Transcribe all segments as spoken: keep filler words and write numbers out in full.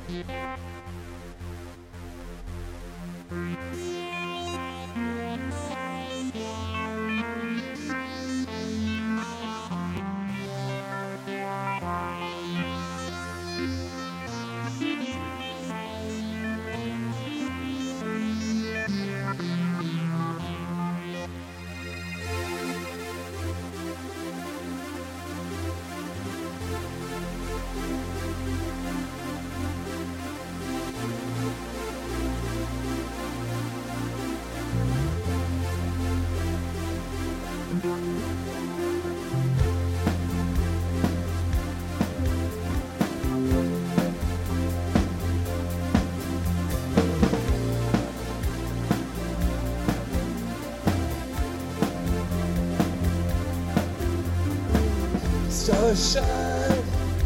Stars shine,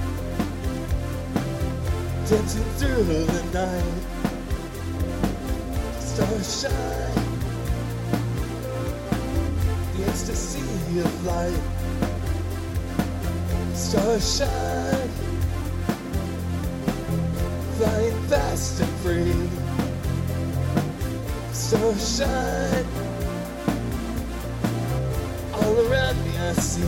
dancing through the night. Stars shine, the ecstasy of light. Stars shine, flying fast and free. Stars shine, all around me I see.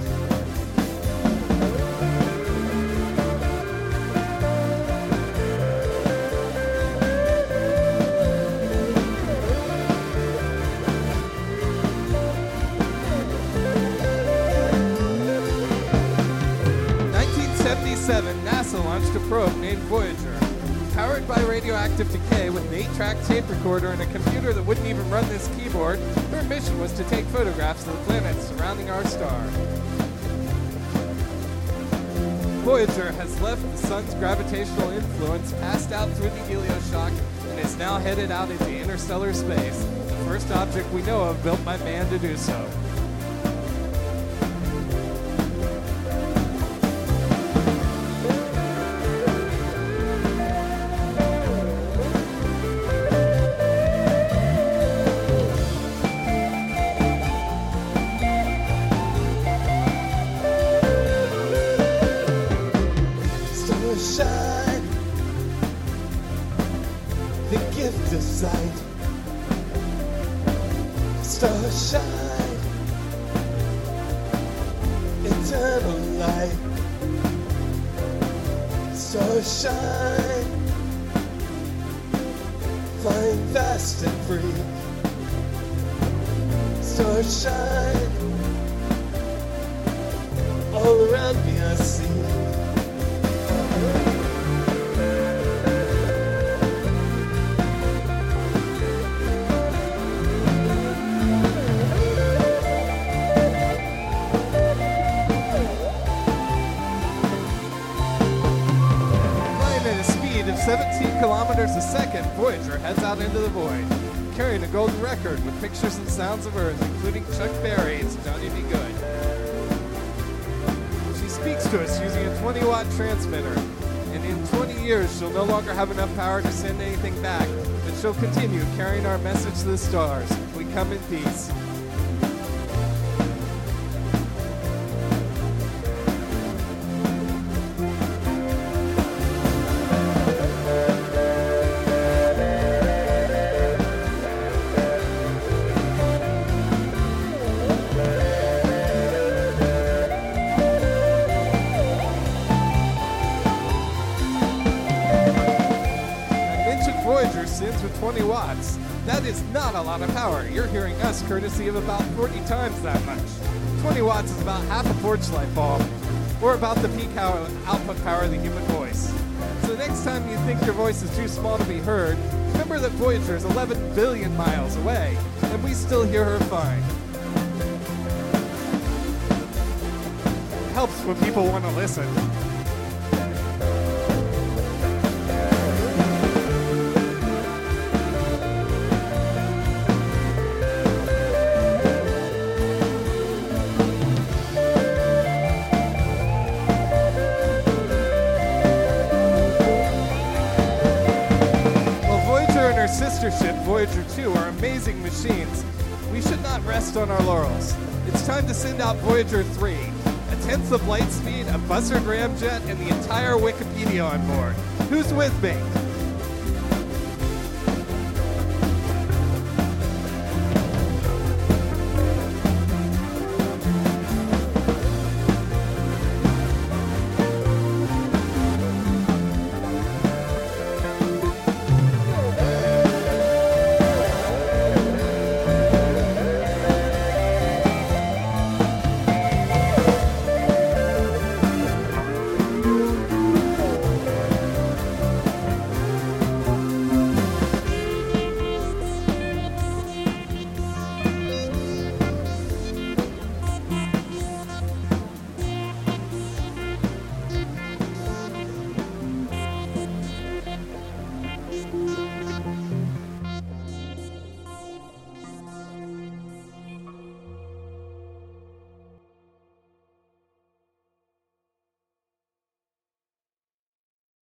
NASA launched a probe named Voyager. Powered by radioactive decay with an eight-track tape recorder and a computer that wouldn't even run this keyboard, her mission was to take photographs of the planets surrounding our star. Voyager has left the sun's gravitational influence, passed out through the helioshock, and is now headed out into interstellar space, the first object we know of built by man to do so. Shine, the gift of sight. Stars shine, eternal light. Stars shine, flying fast and free. Stars shine, all around me I see. seventeen kilometers a second, Voyager heads out into the void, carrying a golden record with pictures and sounds of Earth, including Chuck Berry's Johnny B. Good. She speaks to us using a twenty watt transmitter, and in twenty years she'll no longer have enough power to send anything back, but she'll continue carrying our message to the stars. We come in peace. Voyager sends with twenty watts. That is not a lot of power. You're hearing us courtesy of about forty times that much. twenty watts is about half a porch light bulb, or about the peak hour output power of the human voice. So next time you think your voice is too small to be heard, remember that Voyager is eleven billion miles away, and we still hear her fine. It helps when people want to listen. Sister ship Voyager two are amazing machines. We should not rest on our laurels. It's time to send out Voyager three, a tenth of light speed, a buzzard ramjet, and the entire Wikipedia on board. Who's with me?